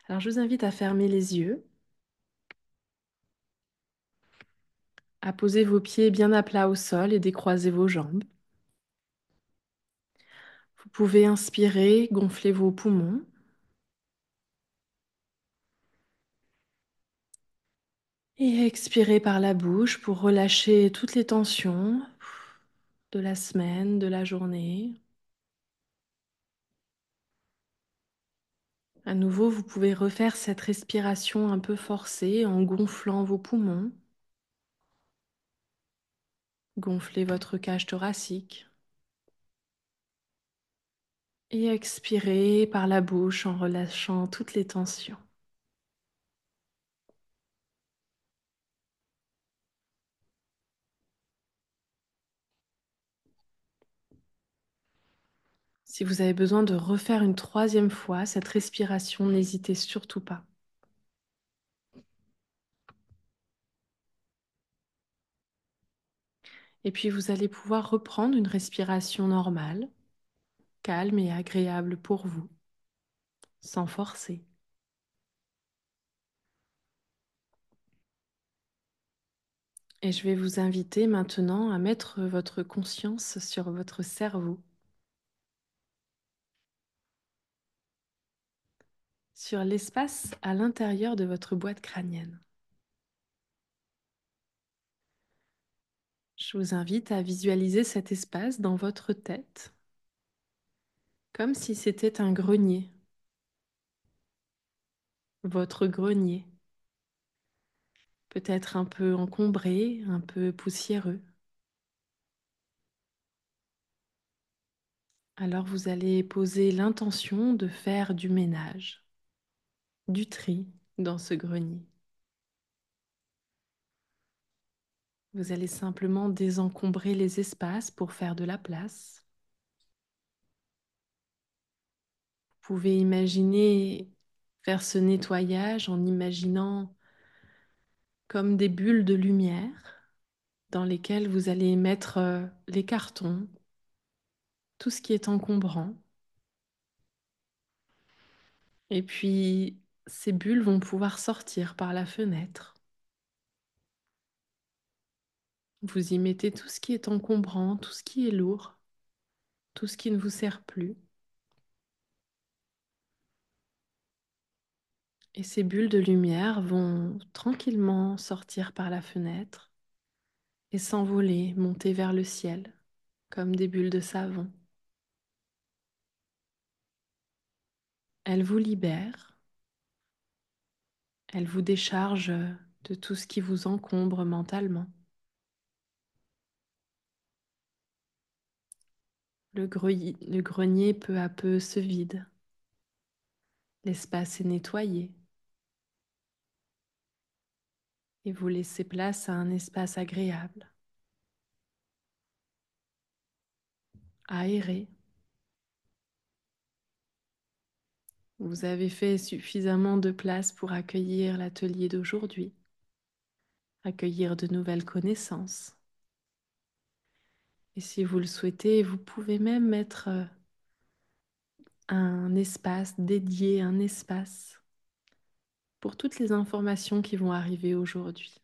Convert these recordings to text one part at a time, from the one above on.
Alors, je vous invite à fermer les yeux, à poser vos pieds bien à plat au sol et décroiser vos jambes. Vous pouvez inspirer, gonfler vos poumons et expirer par la bouche pour relâcher toutes les tensions de la semaine, de la journée. À nouveau, vous pouvez refaire cette respiration un peu forcée en gonflant vos poumons, gonfler votre cage thoracique et expirer par la bouche en relâchant toutes les tensions. Si vous avez besoin de refaire une troisième fois cette respiration, n'hésitez surtout pas. Et puis vous allez pouvoir reprendre une respiration normale, calme et agréable pour vous, sans forcer. Et je vais vous inviter maintenant à mettre votre conscience sur votre cerveau, sur l'espace à l'intérieur de votre boîte crânienne. Je vous invite à visualiser cet espace dans votre tête, comme si c'était un grenier, votre grenier, peut-être un peu encombré, un peu poussiéreux. Alors vous allez poser l'intention de faire du ménage, du tri dans ce grenier. Vous allez simplement désencombrer les espaces pour faire de la place. Vous pouvez imaginer faire ce nettoyage en imaginant comme des bulles de lumière dans lesquelles vous allez mettre les cartons, tout ce qui est encombrant. Et puis, ces bulles vont pouvoir sortir par la fenêtre. Vous y mettez tout ce qui est encombrant, tout ce qui est lourd, tout ce qui ne vous sert plus. Et ces bulles de lumière vont tranquillement sortir par la fenêtre et s'envoler, monter vers le ciel, comme des bulles de savon. Elles vous libèrent, elles vous déchargent de tout ce qui vous encombre mentalement. Le grenier peu à peu se vide, l'espace est nettoyé et vous laissez place à un espace agréable, aéré. Vous avez fait suffisamment de place pour accueillir l'atelier d'aujourd'hui, accueillir de nouvelles connaissances. Et si vous le souhaitez, vous pouvez même mettre un espace dédié, un espace pour toutes les informations qui vont arriver aujourd'hui.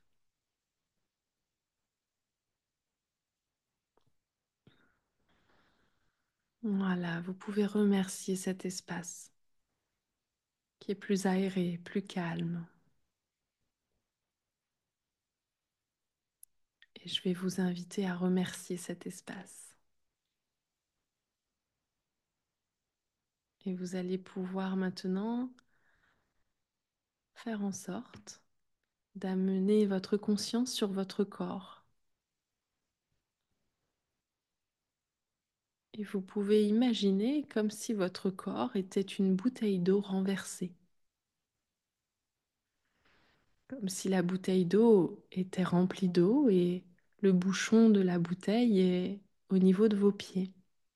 Voilà, vous pouvez remercier cet espace qui est plus aéré, plus calme. Et je vais vous inviter à remercier cet espace. Et vous allez pouvoir maintenant faire en sorte d'amener votre conscience sur votre corps. Et vous pouvez imaginer comme si votre corps était une bouteille d'eau renversée. Comme si la bouteille d'eau était remplie d'eau et le bouchon de la bouteille est au niveau de vos pieds.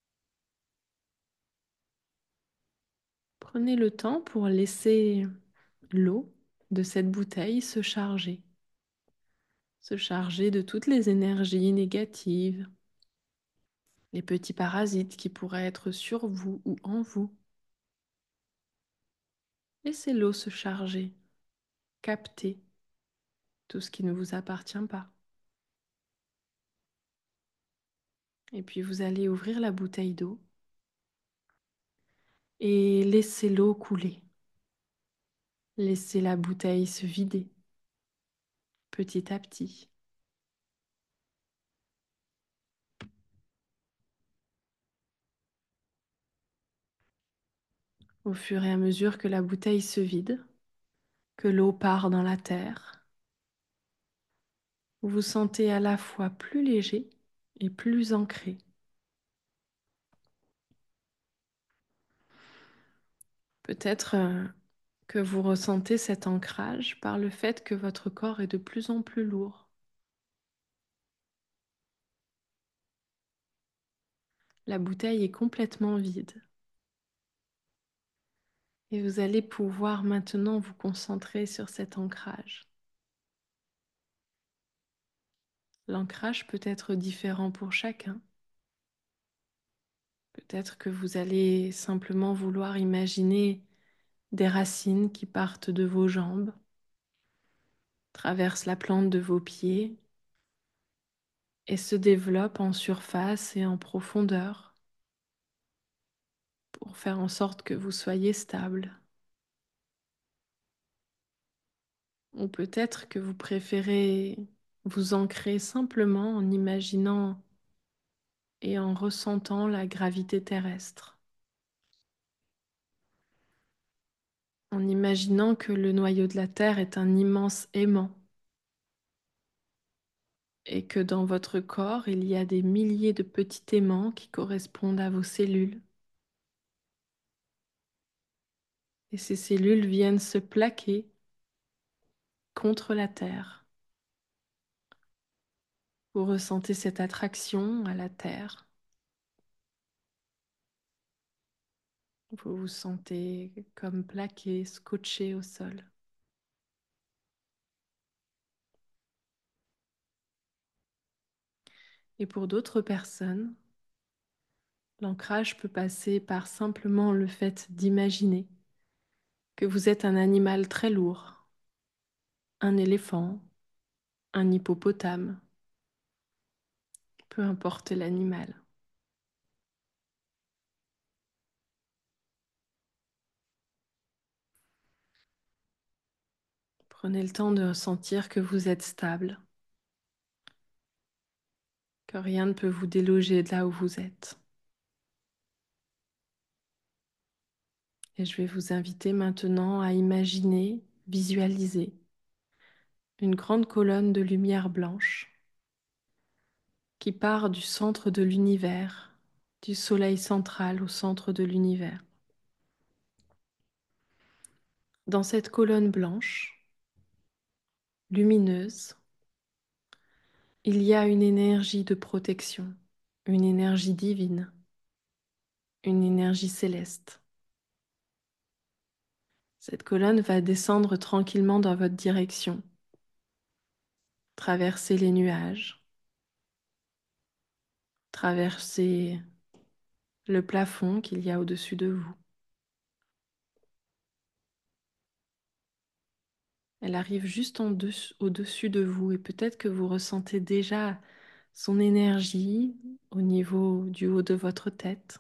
Prenez le temps pour laisser l'eau de cette bouteille se charger de toutes les énergies négatives, les petits parasites qui pourraient être sur vous ou en vous. Laissez l'eau se charger, capter tout ce qui ne vous appartient pas. Et puis vous allez ouvrir la bouteille d'eau et laisser l'eau couler. Laissez la bouteille se vider petit à petit. Au fur et à mesure que la bouteille se vide, que l'eau part dans la terre, vous vous sentez à la fois plus léger et plus ancré. Peut-être que vous ressentez cet ancrage par le fait que votre corps est de plus en plus lourd. La bouteille est complètement vide et vous allez pouvoir maintenant vous concentrer sur cet ancrage. L'ancrage peut être différent pour chacun. Peut-être que vous allez simplement vouloir imaginer des racines qui partent de vos jambes, traversent la plante de vos pieds et se développent en surface et en profondeur pour faire en sorte que vous soyez stable. Ou peut-être que vous préférez vous ancrer simplement en imaginant et en ressentant la gravité terrestre, en imaginant que le noyau de la Terre est un immense aimant et que dans votre corps, il y a des milliers de petits aimants qui correspondent à vos cellules. Et ces cellules viennent se plaquer contre la Terre. Vous ressentez cette attraction à la Terre. Vous vous sentez comme plaqué, scotché au sol. Et pour d'autres personnes, l'ancrage peut passer par simplement le fait d'imaginer que vous êtes un animal très lourd, un éléphant, un hippopotame, peu importe l'animal. Prenez le temps de sentir que vous êtes stable, que rien ne peut vous déloger de là où vous êtes. Et je vais vous inviter maintenant à imaginer, visualiser une grande colonne de lumière blanche qui part du centre de l'univers, du soleil central au centre de l'univers. Dans cette colonne blanche, lumineuse, il y a une énergie de protection, une énergie divine, une énergie céleste. Cette colonne va descendre tranquillement dans votre direction, traverser les nuages, traverser le plafond qu'il y a au-dessus de vous. Elle arrive juste au-dessus de vous et peut-être que vous ressentez déjà son énergie au niveau du haut de votre tête.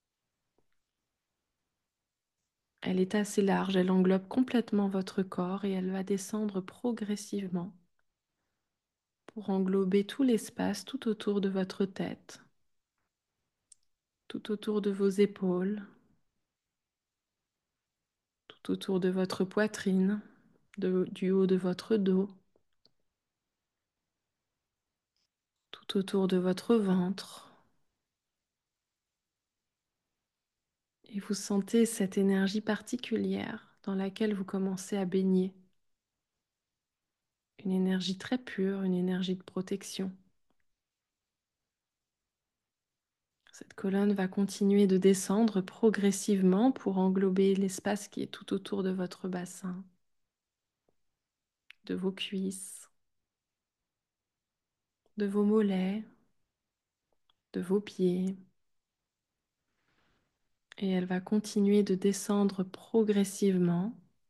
Elle est assez large, elle englobe complètement votre corps et elle va descendre progressivement pour englober tout l'espace tout autour de votre tête, tout autour de vos épaules, tout autour de votre poitrine, du haut de votre dos, tout autour de votre ventre. Et vous sentez cette énergie particulière dans laquelle vous commencez à baigner. Une énergie très pure, une énergie de protection. Cette colonne va continuer de descendre progressivement pour englober l'espace qui est tout autour de votre bassin, de vos cuisses, de vos mollets, de vos pieds. Et elle va continuer de descendre progressivement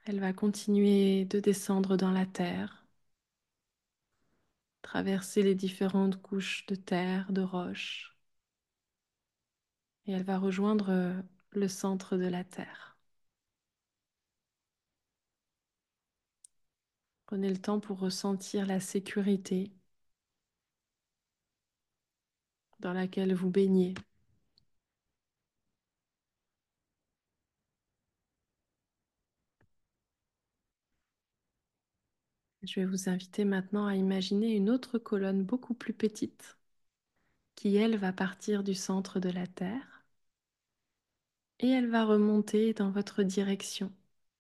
Elle va continuer de descendre dans la terre, traverser les différentes couches de terre, de roches, et elle va rejoindre le centre de la terre. Prenez le temps pour ressentir la sécurité dans laquelle vous baignez. Je vais vous inviter maintenant à imaginer une autre colonne beaucoup plus petite qui, elle, va partir du centre de la Terre et elle va remonter dans votre direction.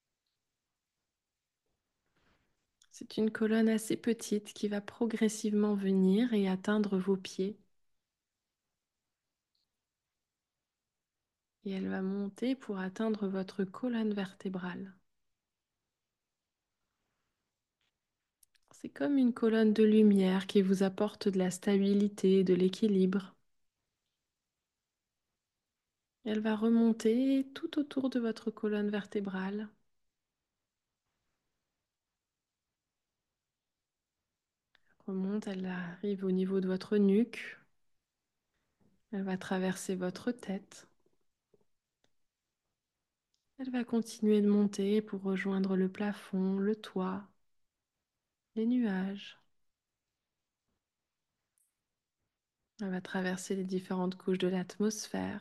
C'est une colonne assez petite qui va progressivement venir et atteindre vos pieds. Et elle va monter pour atteindre votre colonne vertébrale. C'est comme une colonne de lumière qui vous apporte de la stabilité, de l'équilibre. Elle va remonter tout autour de votre colonne vertébrale. Remonte, elle arrive au niveau de votre nuque. Elle va traverser votre tête. Elle va continuer de monter pour rejoindre le plafond, le toit, les nuages. Elle va traverser les différentes couches de l'atmosphère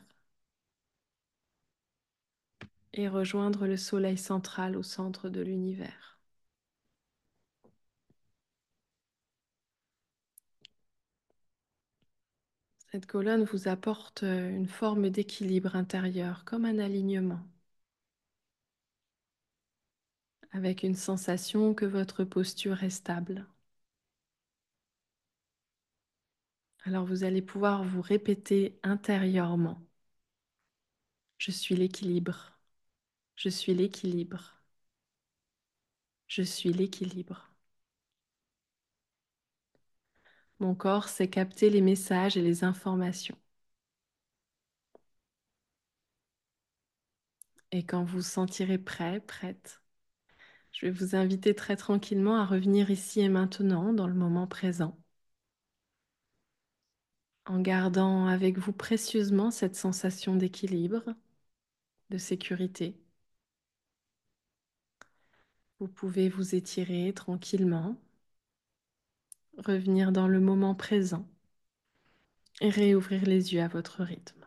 et rejoindre le soleil central au centre de l'univers. Cette colonne vous apporte une forme d'équilibre intérieur, comme un alignement, avec une sensation que votre posture est stable. Alors vous allez pouvoir vous répéter intérieurement: je suis l'équilibre, je suis l'équilibre, je suis l'équilibre. Mon corps sait capter les messages et les informations. Et quand vous vous sentirez prêt, prête, je vais vous inviter très tranquillement à revenir ici et maintenant, dans le moment présent, en gardant avec vous précieusement cette sensation d'équilibre, de sécurité. Vous pouvez vous étirer tranquillement, revenir dans le moment présent et réouvrir les yeux à votre rythme.